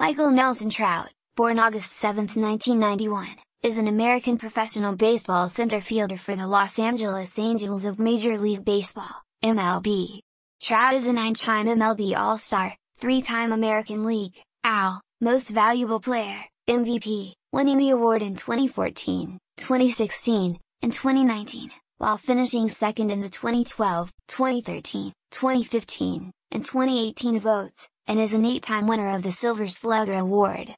Michael Nelson Trout, born August 7, 1991, is an American professional baseball center fielder for the Los Angeles Angels of Major League Baseball, MLB. Trout is a 9-time MLB All-Star, 3-time American League, AL, Most Valuable Player, MVP, winning the award in 2014, 2016, and 2019, while finishing second in the 2012, 2013, 2015, and 2018 votes, and is an 8-time winner of the Silver Slugger Award.